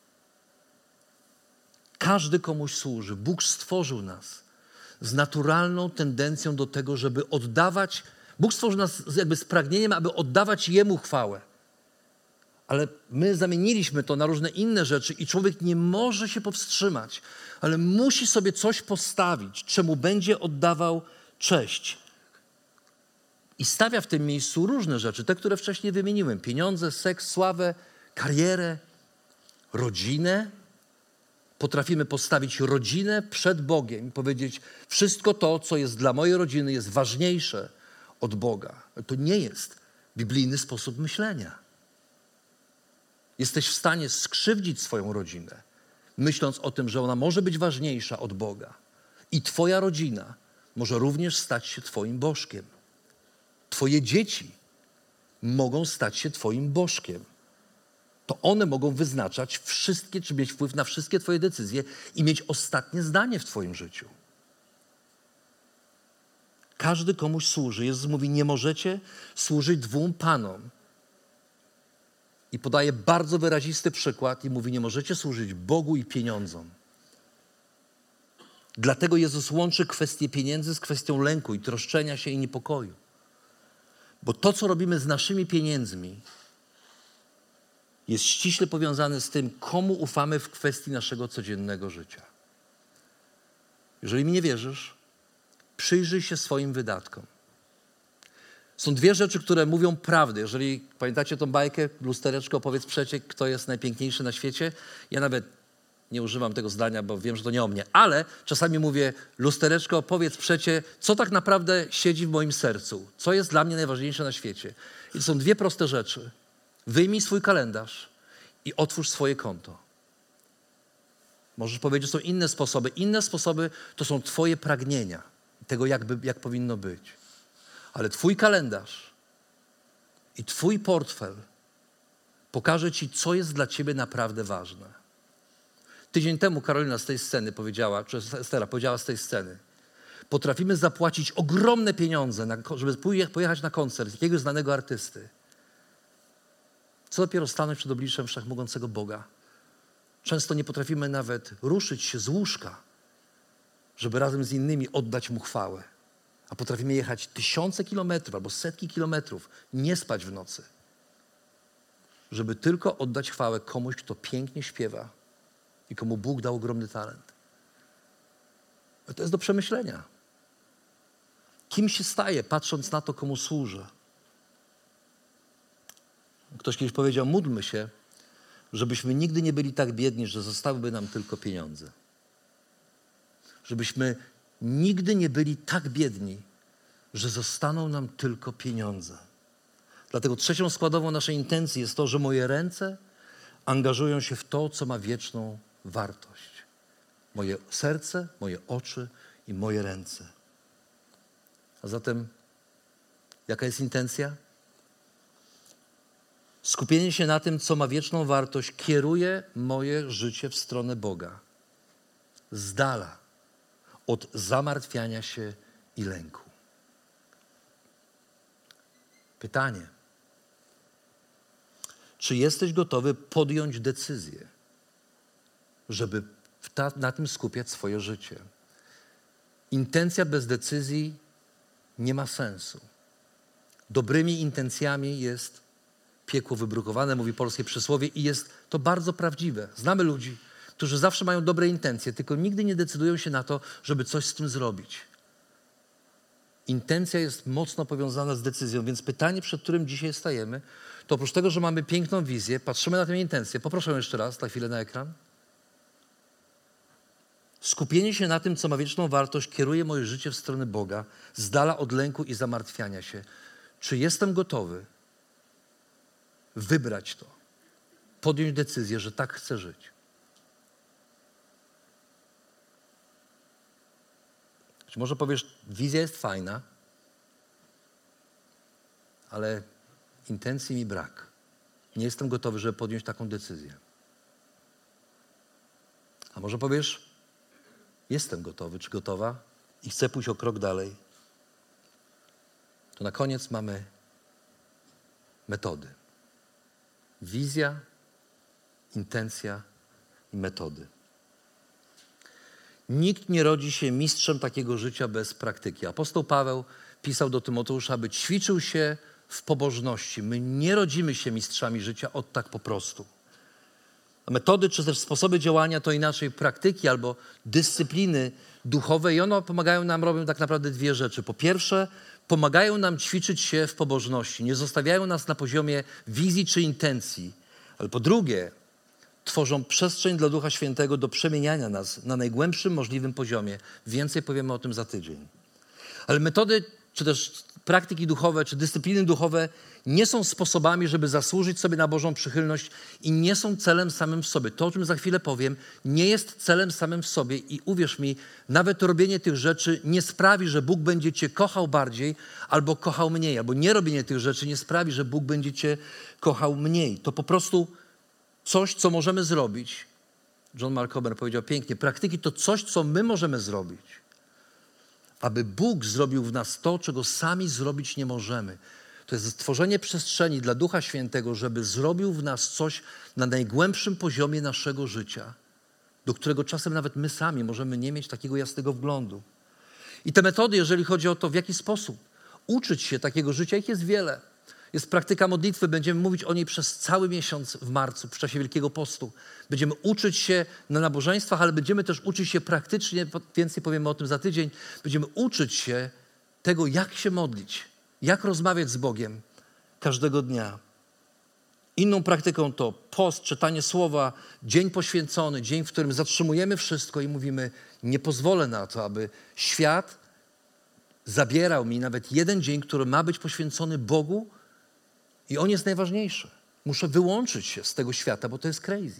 Każdy komuś służy. Bóg stworzył nas z naturalną tendencją do tego, żeby oddawać. Bóg stworzył nas jakby z pragnieniem, aby oddawać Jemu chwałę. Ale my zamieniliśmy to na różne inne rzeczy i człowiek nie może się powstrzymać, ale musi sobie coś postawić, czemu będzie oddawał cześć. I stawia w tym miejscu różne rzeczy, te, które wcześniej wymieniłem. Pieniądze, seks, sławę, karierę, rodzinę. Potrafimy postawić rodzinę przed Bogiem i powiedzieć, wszystko to, co jest dla mojej rodziny, jest ważniejsze od Boga. To nie jest biblijny sposób myślenia. Jesteś w stanie skrzywdzić swoją rodzinę, myśląc o tym, że ona może być ważniejsza od Boga. I twoja rodzina może również stać się twoim bożkiem. Twoje dzieci mogą stać się twoim bożkiem. To one mogą wyznaczać wszystkie, czy mieć wpływ na wszystkie twoje decyzje i mieć ostatnie zdanie w twoim życiu. Każdy komuś służy. Jezus mówi, nie możecie służyć dwóm panom. I podaje bardzo wyrazisty przykład i mówi, nie możecie służyć Bogu i pieniądzom. Dlatego Jezus łączy kwestię pieniędzy z kwestią lęku i troszczenia się i niepokoju. Bo to, co robimy z naszymi pieniędzmi, jest ściśle powiązany z tym, komu ufamy w kwestii naszego codziennego życia. Jeżeli mi nie wierzysz, przyjrzyj się swoim wydatkom. Są dwie rzeczy, które mówią prawdę. Jeżeli pamiętacie tą bajkę, lustereczko, powiedz przecie, kto jest najpiękniejszy na świecie. Ja nawet nie używam tego zdania, bo wiem, że to nie o mnie, ale czasami mówię, lustereczko, powiedz przecie, co tak naprawdę siedzi w moim sercu, co jest dla mnie najważniejsze na świecie. I to są dwie proste rzeczy. Wyjmij swój kalendarz i otwórz swoje konto. Możesz powiedzieć, że są inne sposoby. Inne sposoby to są twoje pragnienia, tego jak powinno być. Ale twój kalendarz i twój portfel pokaże ci, co jest dla ciebie naprawdę ważne. Tydzień temu Karolina z tej sceny powiedziała, czy Estera powiedziała z tej sceny, potrafimy zapłacić ogromne pieniądze, żeby pojechać na koncert jakiegoś znanego artysty. Co dopiero stanąć przed obliczem wszechmogącego Boga. Często nie potrafimy nawet ruszyć się z łóżka, żeby razem z innymi oddać Mu chwałę. A potrafimy jechać tysiące kilometrów albo setki kilometrów, nie spać w nocy, żeby tylko oddać chwałę komuś, kto pięknie śpiewa i komu Bóg dał ogromny talent. To jest do przemyślenia. Kim się staje, patrząc na to, komu służę? Ktoś kiedyś powiedział, módlmy się, żebyśmy nigdy nie byli tak biedni, że zostałyby nam tylko pieniądze. Żebyśmy nigdy nie byli tak biedni, że zostaną nam tylko pieniądze. Dlatego trzecią składową naszej intencji jest to, że moje ręce angażują się w to, co ma wieczną wartość. Moje serce, moje oczy i moje ręce. A zatem jaka jest intencja? Skupienie się na tym, co ma wieczną wartość, kieruje moje życie w stronę Boga. Z dala od zamartwiania się i lęku. Pytanie. Czy jesteś gotowy podjąć decyzję, żeby na tym skupiać swoje życie? Intencja bez decyzji nie ma sensu. Dobrymi intencjami jest piekło wybrukowane, mówi polskie przysłowie i jest to bardzo prawdziwe. Znamy ludzi, którzy zawsze mają dobre intencje, tylko nigdy nie decydują się na to, żeby coś z tym zrobić. Intencja jest mocno powiązana z decyzją, więc pytanie, przed którym dzisiaj stajemy, to oprócz tego, że mamy piękną wizję, patrzymy na tę intencję. Poproszę jeszcze raz na chwilę na ekran. Skupienie się na tym, co ma wieczną wartość, kieruje moje życie w stronę Boga, z dala od lęku i zamartwiania się. Czy jestem gotowy wybrać to, podjąć decyzję, że tak chcę żyć? Czy może powiesz, wizja jest fajna, ale intencji mi brak. Nie jestem gotowy, żeby podjąć taką decyzję. A może powiesz, jestem gotowy czy gotowa i chcę pójść o krok dalej. To na koniec mamy metody. Wizja, intencja i metody. Nikt nie rodzi się mistrzem takiego życia bez praktyki. Apostoł Paweł pisał do Tymoteusza, aby ćwiczył się w pobożności. My nie rodzimy się mistrzami życia od tak po prostu. Metody czy też sposoby działania to inaczej praktyki albo dyscypliny duchowe i one pomagają nam, robią tak naprawdę dwie rzeczy. Po pierwsze, pomagają nam ćwiczyć się w pobożności. Nie zostawiają nas na poziomie wizji czy intencji. Ale po drugie, tworzą przestrzeń dla Ducha Świętego do przemieniania nas na najgłębszym możliwym poziomie. Więcej powiemy o tym za tydzień. Ale metody, czy też praktyki duchowe, czy dyscypliny duchowe nie są sposobami, żeby zasłużyć sobie na Bożą przychylność i nie są celem samym w sobie. To, o czym za chwilę powiem, nie jest celem samym w sobie i uwierz mi, nawet robienie tych rzeczy nie sprawi, że Bóg będzie cię kochał bardziej albo kochał mniej, albo nie robienie tych rzeczy nie sprawi, że Bóg będzie cię kochał mniej. To po prostu coś, co możemy zrobić. John Mark Comer powiedział pięknie, praktyki to coś, co my możemy zrobić, aby Bóg zrobił w nas to, czego sami zrobić nie możemy. To jest stworzenie przestrzeni dla Ducha Świętego, żeby zrobił w nas coś na najgłębszym poziomie naszego życia, do którego czasem nawet my sami możemy nie mieć takiego jasnego wglądu. I te metody, jeżeli chodzi o to, w jaki sposób uczyć się takiego życia, ich jest wiele. jest praktyka modlitwy. Będziemy mówić o niej przez cały miesiąc w marcu, w czasie Wielkiego Postu. Będziemy uczyć się na nabożeństwach, ale będziemy też uczyć się praktycznie, więcej powiemy o tym za tydzień. Będziemy uczyć się tego, jak się modlić, jak rozmawiać z Bogiem każdego dnia. Inną praktyką to post, czytanie słowa, dzień poświęcony, dzień, w którym zatrzymujemy wszystko i mówimy, nie pozwolę na to, aby świat zabierał mi nawet jeden dzień, który ma być poświęcony Bogu i on jest najważniejszy. Muszę wyłączyć się z tego świata, bo to jest crazy.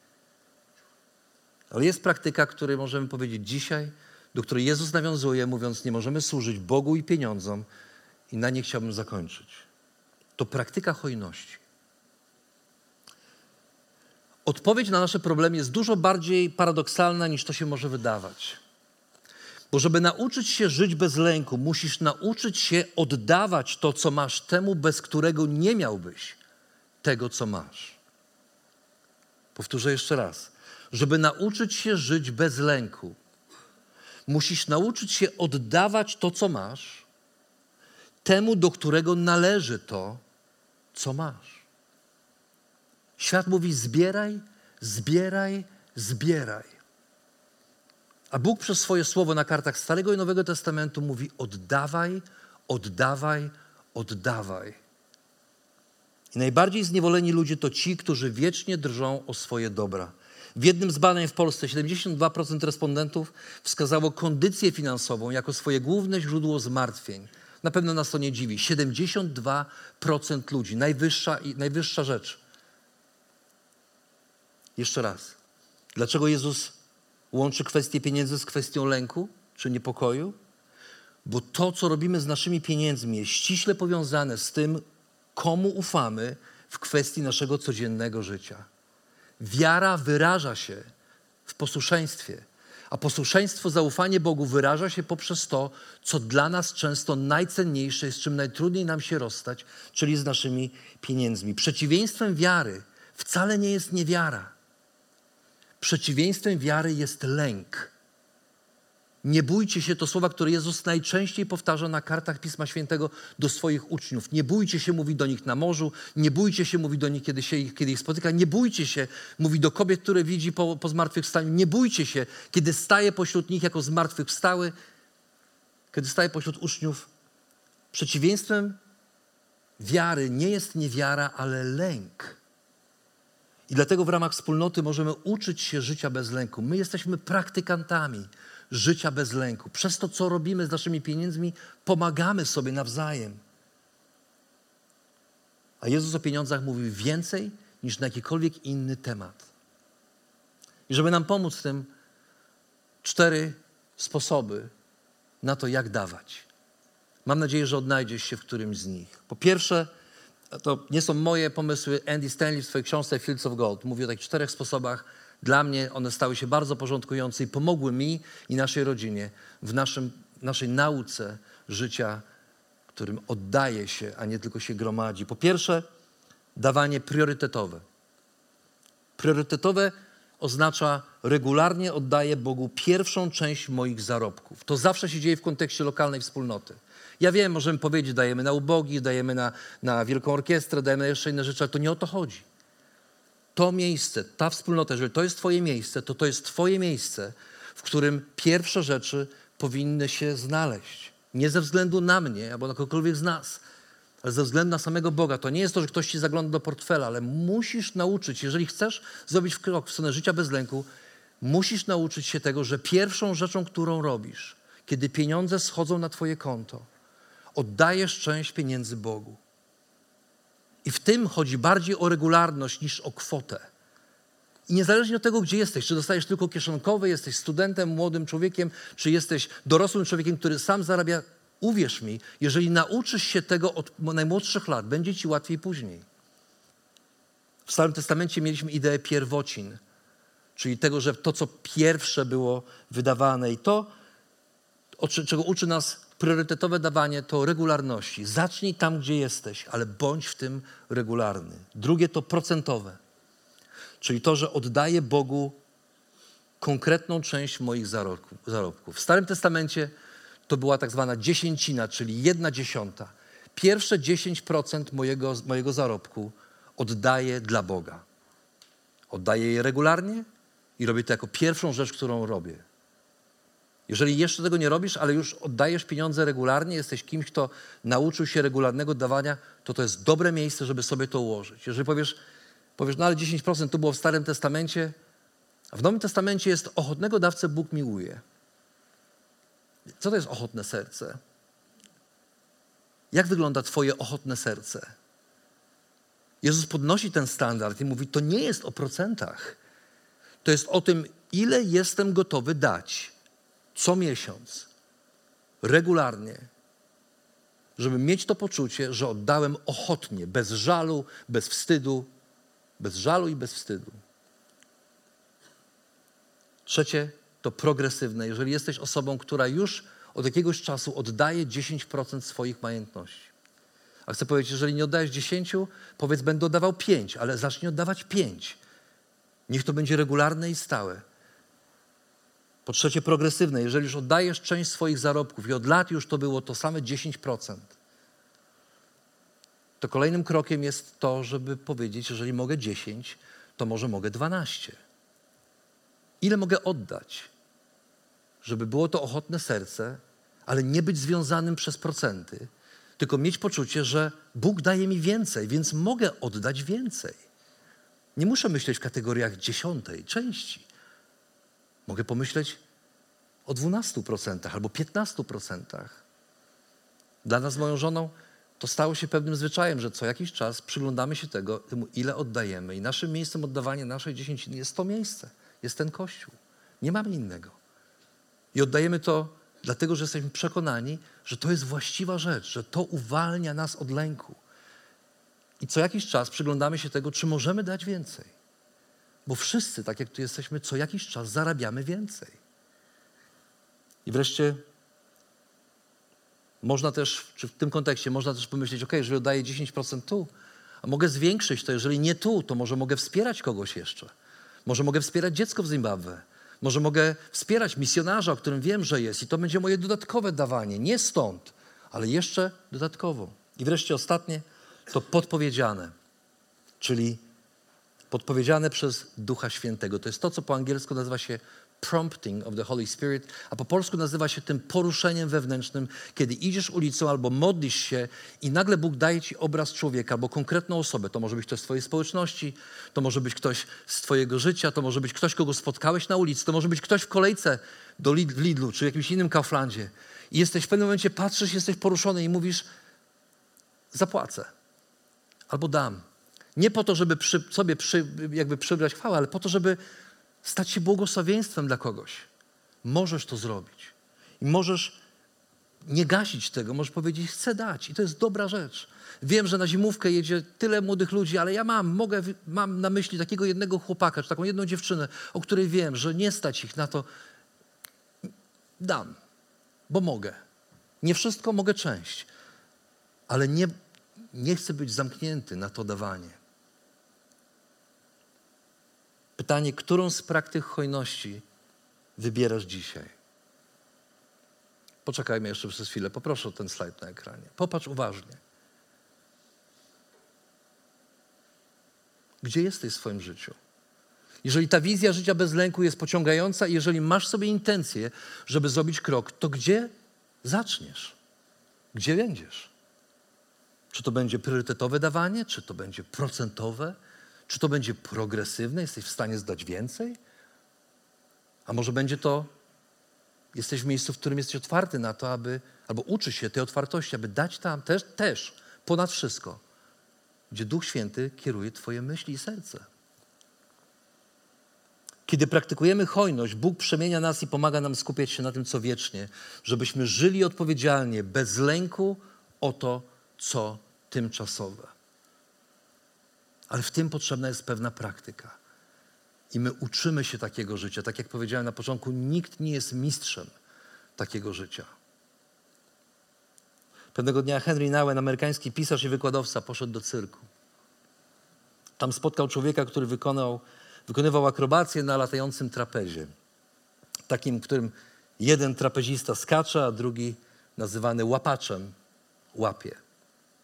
Ale jest praktyka, której możemy powiedzieć dzisiaj, do której Jezus nawiązuje, mówiąc, nie możemy służyć Bogu i pieniądzom i na nie chciałbym zakończyć. To praktyka hojności. Odpowiedź na nasze problemy jest dużo bardziej paradoksalna, niż to się może wydawać. Bo żeby nauczyć się żyć bez lęku, musisz nauczyć się oddawać to, co masz, temu, bez którego nie miałbyś tego, co masz. Powtórzę jeszcze raz. Żeby nauczyć się żyć bez lęku, musisz nauczyć się oddawać to, co masz, temu, do którego należy to, co masz. Świat mówi zbieraj, zbieraj, zbieraj. A Bóg przez swoje słowo na kartach Starego i Nowego Testamentu mówi oddawaj, oddawaj, oddawaj. I najbardziej zniewoleni ludzie to ci, którzy wiecznie drżą o swoje dobra. W jednym z badań w Polsce 72% respondentów wskazało kondycję finansową jako swoje główne źródło zmartwień. Na pewno nas to nie dziwi. 72% ludzi, najwyższa rzecz. Jeszcze raz. Dlaczego Jezus łączy kwestię pieniędzy z kwestią lęku czy niepokoju? Bo to, co robimy z naszymi pieniędzmi, jest ściśle powiązane z tym, komu ufamy w kwestii naszego codziennego życia. Wiara wyraża się w posłuszeństwie, a posłuszeństwo, zaufanie Bogu wyraża się poprzez to, co dla nas często najcenniejsze jest, z czym najtrudniej nam się rozstać, czyli z naszymi pieniędzmi. Przeciwieństwem wiary wcale nie jest niewiara. Przeciwieństwem wiary jest lęk. Nie bójcie się, to słowa, które Jezus najczęściej powtarza na kartach Pisma Świętego do swoich uczniów. Nie bójcie się, mówi do nich na morzu, nie bójcie się, mówi do nich, kiedy ich spotyka, nie bójcie się, mówi do kobiet, które widzi po zmartwychwstaniu, nie bójcie się, kiedy staje pośród nich jako zmartwychwstały, kiedy staje pośród uczniów. Przeciwieństwem wiary nie jest niewiara, ale lęk. I dlatego w ramach wspólnoty możemy uczyć się życia bez lęku. My jesteśmy praktykantami życia bez lęku. Przez to, co robimy z naszymi pieniędzmi, pomagamy sobie nawzajem. A Jezus o pieniądzach mówi więcej niż na jakikolwiek inny temat. I żeby nam pomóc w tym, 4 sposoby na to, jak dawać. Mam nadzieję, że odnajdziesz się w którymś z nich. Po pierwsze, to nie są moje pomysły. Andy Stanley w swojej książce Fields of Gold mówi o takich 4 sposobach. Dla mnie one stały się bardzo porządkujące i pomogły mi i naszej rodzinie w naszej nauce życia, którym oddaje się, a nie tylko się gromadzi. Po pierwsze, dawanie priorytetowe. Priorytetowe oznacza regularnie oddaję Bogu pierwszą część moich zarobków. To zawsze się dzieje w kontekście lokalnej wspólnoty. Ja wiem, możemy powiedzieć, dajemy na ubogich, dajemy na wielką orkiestrę, dajemy na jeszcze inne rzeczy, ale to nie o to chodzi. To miejsce, ta wspólnota, jeżeli to jest twoje miejsce, to jest twoje miejsce, w którym pierwsze rzeczy powinny się znaleźć. Nie ze względu na mnie albo na kogokolwiek z nas, ale ze względu na samego Boga. To nie jest to, że ktoś ci zagląda do portfela, ale musisz nauczyć, jeżeli chcesz zrobić krok w stronę życia bez lęku, musisz nauczyć się tego, że pierwszą rzeczą, którą robisz, kiedy pieniądze schodzą na twoje konto, oddajesz część pieniędzy Bogu. I w tym chodzi bardziej o regularność niż o kwotę. I niezależnie od tego, gdzie jesteś, czy dostajesz tylko kieszonkowe, jesteś studentem, młodym człowiekiem, czy jesteś dorosłym człowiekiem, który sam zarabia, uwierz mi, jeżeli nauczysz się tego od najmłodszych lat, będzie ci łatwiej później. W Starym Testamencie mieliśmy ideę pierwocin, czyli tego, że to, co pierwsze było wydawane i to, czego uczy nas priorytetowe dawanie, to regularności. Zacznij tam, gdzie jesteś, ale bądź w tym regularny. Drugie to procentowe, czyli to, że oddaję Bogu konkretną część moich zarobków. W Starym Testamencie to była tak zwana dziesięcina, czyli 1/10. pierwsze 10% mojego zarobku oddaję dla Boga. Oddaję je regularnie i robię to jako pierwszą rzecz, którą robię. Jeżeli jeszcze tego nie robisz, ale już oddajesz pieniądze regularnie, jesteś kimś, kto nauczył się regularnego dawania, to jest dobre miejsce, żeby sobie to ułożyć. Jeżeli powiesz, no ale 10% to było w Starym Testamencie, a w Nowym Testamencie jest ochotnego dawcę Bóg miłuje. Co to jest ochotne serce? Jak wygląda twoje ochotne serce? Jezus podnosi ten standard i mówi, to nie jest o procentach. To jest o tym, ile jestem gotowy dać co miesiąc, regularnie, żeby mieć to poczucie, że oddałem ochotnie, bez żalu, bez wstydu. Bez żalu i bez wstydu. Trzecie, to progresywne. Jeżeli jesteś osobą, która już od jakiegoś czasu oddaje 10% swoich majątności. A chcę powiedzieć, jeżeli nie oddajesz 10, powiedz, będę oddawał 5, ale zacznij oddawać 5. Niech to będzie regularne i stałe. Po trzecie, progresywne. Jeżeli już oddajesz część swoich zarobków i od lat już to było to same 10%, to kolejnym krokiem jest to, żeby powiedzieć, jeżeli mogę 10, to może mogę 12. Ile mogę oddać, żeby było to ochotne serce, ale nie być związanym przez procenty, tylko mieć poczucie, że Bóg daje mi więcej, więc mogę oddać więcej. Nie muszę myśleć w kategoriach 10 części. Mogę pomyśleć o 12% albo 15%. Dla nas z moją żoną to stało się pewnym zwyczajem, że co jakiś czas przyglądamy się temu, ile oddajemy. I naszym miejscem oddawania naszej dziesięciny jest to miejsce, jest ten Kościół. Nie mamy innego. I oddajemy to dlatego, że jesteśmy przekonani, że to jest właściwa rzecz, że to uwalnia nas od lęku. I co jakiś czas przyglądamy się tego, czy możemy dać więcej. Bo wszyscy, tak jak tu jesteśmy, co jakiś czas zarabiamy więcej. I wreszcie można też, czy w tym kontekście można też pomyśleć, jeżeli oddaję 10% tu, a mogę zwiększyć to, jeżeli nie tu, to może mogę wspierać kogoś jeszcze. Może mogę wspierać dziecko w Zimbabwe. Może mogę wspierać misjonarza, o którym wiem, że jest. I to będzie moje dodatkowe dawanie. Nie stąd, ale jeszcze dodatkowo. I wreszcie ostatnie, to podpowiedziane. Czyli podpowiedziane przez Ducha Świętego. To jest to, co po angielsku nazywa się prompting of the Holy Spirit, a po polsku nazywa się tym poruszeniem wewnętrznym, kiedy idziesz ulicą albo modlisz się i nagle Bóg daje ci obraz człowieka albo konkretną osobę. To może być ktoś z twojej społeczności, to może być ktoś z twojego życia, to może być ktoś, kogo spotkałeś na ulicy, to może być ktoś w kolejce w Lidlu czy w jakimś innym Kauflandzie. I jesteś w pewnym momencie, patrzysz, jesteś poruszony i mówisz, zapłacę albo dam. Nie po to, żeby sobie przybrać chwałę, ale po to, żeby stać się błogosławieństwem dla kogoś. Możesz to zrobić. I możesz nie gasić tego. Możesz powiedzieć, chcę dać. I to jest dobra rzecz. Wiem, że na zimówkę jedzie tyle młodych ludzi, ale ja mam na myśli takiego jednego chłopaka, czy taką jedną dziewczynę, o której wiem, że nie stać ich na to. Dam, bo mogę. Nie wszystko, mogę część. Ale nie chcę być zamknięty na to dawanie. Pytanie, którą z praktyk hojności wybierasz dzisiaj? Poczekajmy jeszcze przez chwilę. Poproszę o ten slajd na ekranie. Popatrz uważnie. Gdzie jesteś w swoim życiu? Jeżeli ta wizja życia bez lęku jest pociągająca i jeżeli masz sobie intencję, żeby zrobić krok, to gdzie zaczniesz? Gdzie będziesz? Czy to będzie priorytetowe dawanie? Czy to będzie procentowe? Czy to będzie progresywne? Jesteś w stanie zdać więcej? A może będzie to, jesteś w miejscu, w którym jesteś otwarty na to, albo uczysz się tej otwartości, aby dać tam też ponad wszystko, gdzie Duch Święty kieruje twoje myśli i serce. Kiedy praktykujemy hojność, Bóg przemienia nas i pomaga nam skupiać się na tym, co wiecznie, żebyśmy żyli odpowiedzialnie, bez lęku o to, co tymczasowe. Ale w tym potrzebna jest pewna praktyka. I my uczymy się takiego życia. Tak jak powiedziałem na początku, nikt nie jest mistrzem takiego życia. Pewnego dnia Henry Nouwen, amerykański pisarz i wykładowca, poszedł do cyrku. Tam spotkał człowieka, który wykonywał akrobację na latającym trapezie. Takim, którym jeden trapezista skacze, a drugi, nazywany łapaczem, łapie.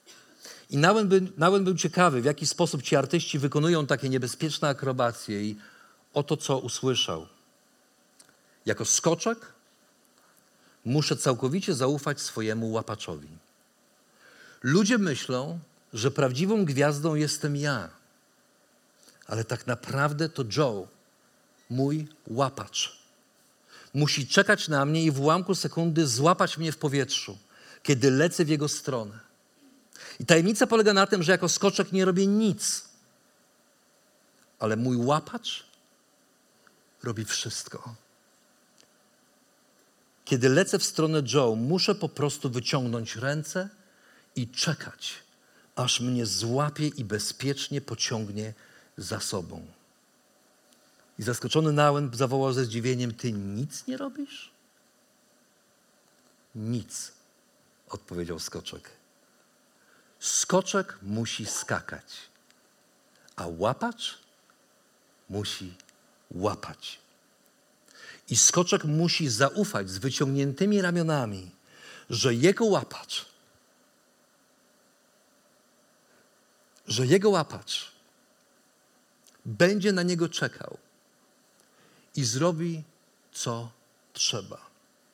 I Nałen był ciekawy, w jaki sposób ci artyści wykonują takie niebezpieczne akrobacje i oto co usłyszał. Jako skoczek muszę całkowicie zaufać swojemu łapaczowi. Ludzie myślą, że prawdziwą gwiazdą jestem ja, ale tak naprawdę to Joe, mój łapacz. Musi czekać na mnie i w ułamku sekundy złapać mnie w powietrzu, kiedy lecę w jego stronę. I tajemnica polega na tym, że jako skoczek nie robię nic, ale mój łapacz robi wszystko. Kiedy lecę w stronę Joe, muszę po prostu wyciągnąć ręce i czekać, aż mnie złapie i bezpiecznie pociągnie za sobą. I zaskoczony Nałen zawołał ze zdziwieniem: ty nic nie robisz? Nic, odpowiedział skoczek. Skoczek musi skakać, a łapacz musi łapać. I skoczek musi zaufać z wyciągniętymi ramionami, że jego łapacz będzie na niego czekał i zrobi, co trzeba.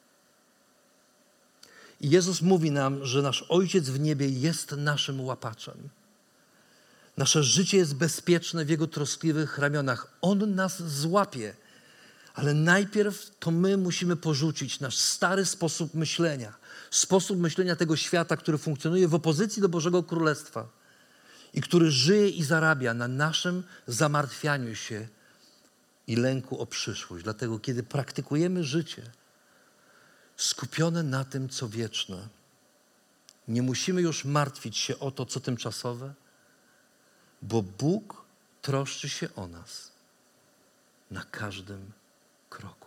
I Jezus mówi nam, że nasz Ojciec w niebie jest naszym łapaczem. Nasze życie jest bezpieczne w Jego troskliwych ramionach. On nas złapie, ale najpierw to my musimy porzucić nasz stary sposób myślenia tego świata, który funkcjonuje w opozycji do Bożego Królestwa i który żyje i zarabia na naszym zamartwianiu się i lęku o przyszłość. Dlatego, kiedy praktykujemy życie skupione na tym, co wieczne, nie musimy już martwić się o to, co tymczasowe, bo Bóg troszczy się o nas na każdym kroku.